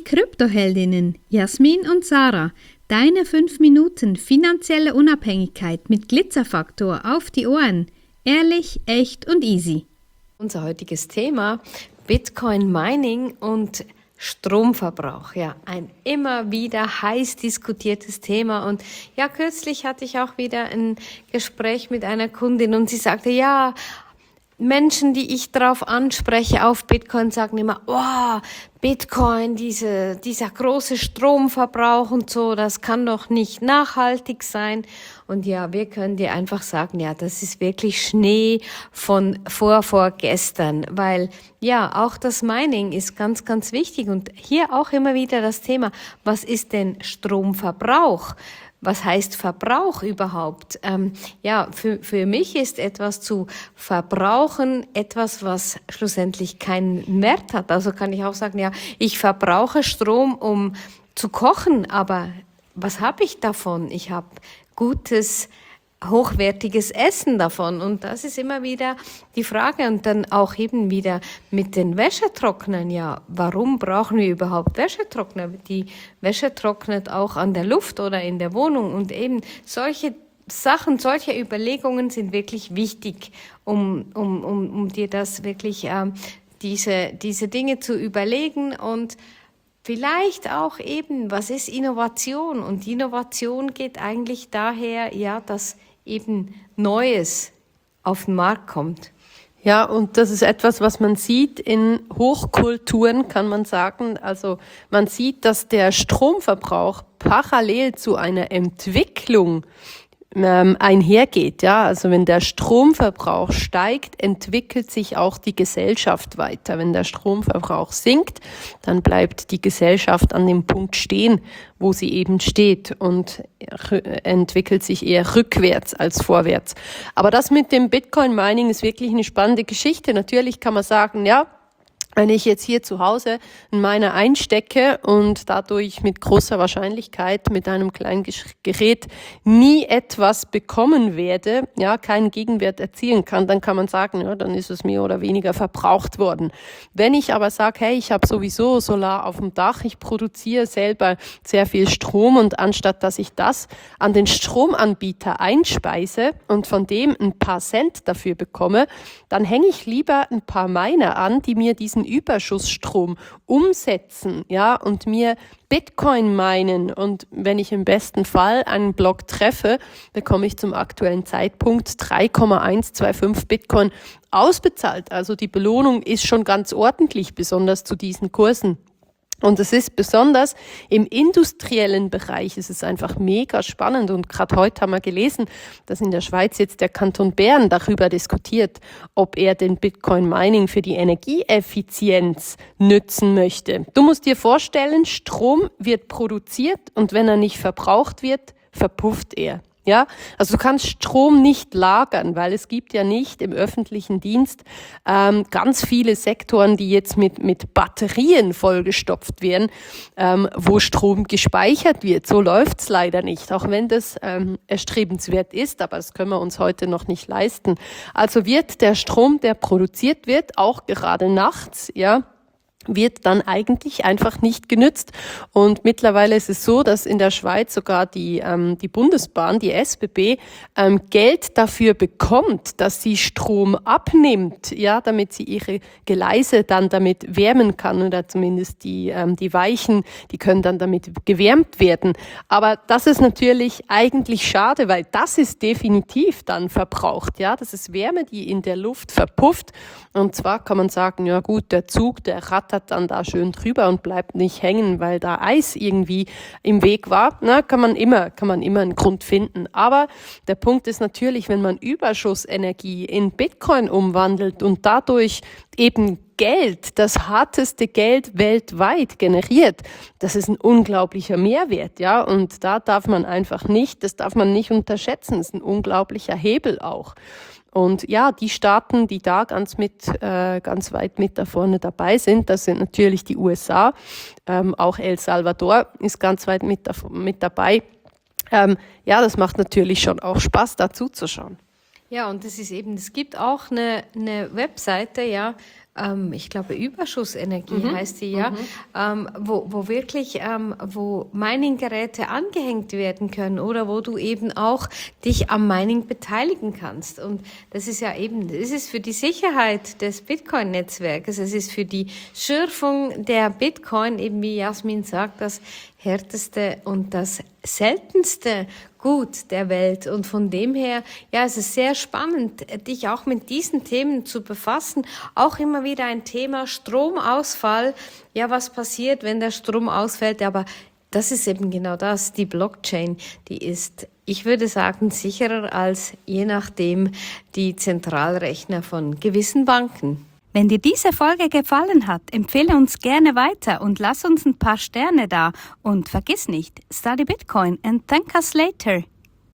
Kryptoheldinnen Jasmin und Sarah. Deine 5 Minuten finanzielle Unabhängigkeit mit Glitzerfaktor auf die Ohren. Ehrlich, echt und easy. Unser heutiges Thema: Bitcoin Mining und Stromverbrauch. Ja, ein immer wieder heiß diskutiertes Thema. Und ja, kürzlich hatte ich auch wieder ein Gespräch mit einer Kundin und sie sagte, ja, Menschen, die ich drauf anspreche auf Bitcoin, sagen immer, oh, Bitcoin, dieser große Stromverbrauch und so, das kann doch nicht nachhaltig sein. Und ja, wir können dir einfach sagen, ja, das ist wirklich Schnee von vorgestern, weil ja, auch das Mining ist ganz, ganz wichtig. Und hier auch immer wieder das Thema, was ist denn Stromverbrauch? Was heißt Verbrauch überhaupt? Ja, für mich ist etwas zu verbrauchen etwas, was schlussendlich keinen Wert hat. Also kann ich auch sagen, ja, ich verbrauche Strom, um zu kochen, aber was habe ich davon? Ich habe gutes, hochwertiges Essen davon. Und das ist immer wieder die Frage. Und dann auch eben wieder mit den Wäschetrocknern. Ja, warum brauchen wir überhaupt Wäschetrockner? Die Wäsche trocknet auch an der Luft oder in der Wohnung. Und eben solche Sachen, solche Überlegungen sind wirklich wichtig, um dir das wirklich, diese Dinge zu überlegen. Und vielleicht auch eben, was ist Innovation? Und Innovation geht eigentlich daher, ja, dass eben Neues auf den Markt kommt. Ja, und das ist etwas, was man sieht in Hochkulturen, kann man sagen. Also man sieht, dass der Stromverbrauch parallel zu einer Entwicklung einhergeht, ja. Also wenn der Stromverbrauch steigt, entwickelt sich auch die Gesellschaft weiter. Wenn der Stromverbrauch sinkt, dann bleibt die Gesellschaft an dem Punkt stehen, wo sie eben steht und entwickelt sich eher rückwärts als vorwärts. Aber das mit dem Bitcoin Mining ist wirklich eine spannende Geschichte. Natürlich kann man sagen, ja, wenn ich jetzt hier zu Hause einen Miner einstecke und dadurch mit großer Wahrscheinlichkeit mit einem kleinen Gerät nie etwas bekommen werde, ja, keinen Gegenwert erzielen kann, dann kann man sagen, ja, dann ist es mehr oder weniger verbraucht worden. Wenn ich aber sage, hey, ich habe sowieso Solar auf dem Dach, ich produziere selber sehr viel Strom und anstatt dass ich das an den Stromanbieter einspeise und von dem ein paar Cent dafür bekomme, dann hänge ich lieber ein paar Miner an, die mir diesen Überschussstrom umsetzen, ja, und mir Bitcoin meinen. Und wenn ich im besten Fall einen Block treffe, bekomme ich zum aktuellen Zeitpunkt 3,125 Bitcoin ausbezahlt. Also die Belohnung ist schon ganz ordentlich, besonders zu diesen Kursen. Und es ist besonders im industriellen Bereich, es ist einfach mega spannend. Und gerade heute haben wir gelesen, dass in der Schweiz jetzt der Kanton Bern darüber diskutiert, ob er den Bitcoin Mining für die Energieeffizienz nützen möchte. Du musst dir vorstellen, Strom wird produziert und wenn er nicht verbraucht wird, verpufft er. Ja, also du kannst Strom nicht lagern, weil es gibt ja nicht im öffentlichen Dienst ganz viele Sektoren, die jetzt mit Batterien vollgestopft werden, wo Strom gespeichert wird. So läuft's leider nicht, auch wenn das erstrebenswert ist, aber das können wir uns heute noch nicht leisten. Also wird der Strom, der produziert wird, auch gerade nachts, ja, wird dann eigentlich einfach nicht genützt. Und mittlerweile ist es so, dass in der Schweiz sogar die Bundesbahn, die SBB, Geld dafür bekommt, dass sie Strom abnimmt, ja, damit sie ihre Gleise dann damit wärmen kann oder zumindest die Weichen, die können dann damit gewärmt werden. Aber das ist natürlich eigentlich schade, weil das ist definitiv dann verbraucht, ja. Das ist Wärme, die in der Luft verpufft. Und zwar kann man sagen, ja gut, der Zug, der rattert dann da schön drüber und bleibt nicht hängen, weil da Eis irgendwie im Weg war. Na, kann man immer einen Grund finden. Aber der Punkt ist natürlich, wenn man Überschussenergie in Bitcoin umwandelt und dadurch eben Geld, das harteste Geld weltweit generiert, das ist ein unglaublicher Mehrwert, ja. Und da darf man das darf man nicht unterschätzen. Das ist ein unglaublicher Hebel auch. Und ja, die Staaten, die da ganz weit mit da vorne dabei sind, das sind natürlich die USA, auch El Salvador ist ganz weit mit dabei. Ja, das macht natürlich schon auch Spaß, da zuzuschauen. Ja, und es gibt auch eine Webseite, ja, ich glaube Überschussenergie heißt die, ja, wo wirklich, wo Mining-Geräte angehängt werden können oder wo du eben auch dich am Mining beteiligen kannst. Und das ist ja eben, das ist für die Sicherheit des Bitcoin-Netzwerkes, es ist für die Schürfung der Bitcoin, eben wie Jasmin sagt, das härteste und das seltenste Gut der Welt. Und von dem her, ja, es ist sehr spannend, dich auch mit diesen Themen zu befassen. Auch immer wieder ein Thema Stromausfall. Ja, was passiert, wenn der Strom ausfällt? Aber das ist eben genau das. Die Blockchain, die ist, ich würde sagen, sicherer als je nachdem die Zentralrechner von gewissen Banken. Wenn dir diese Folge gefallen hat, empfehle uns gerne weiter und lass uns ein paar Sterne da. Und vergiss nicht, study Bitcoin and thank us later.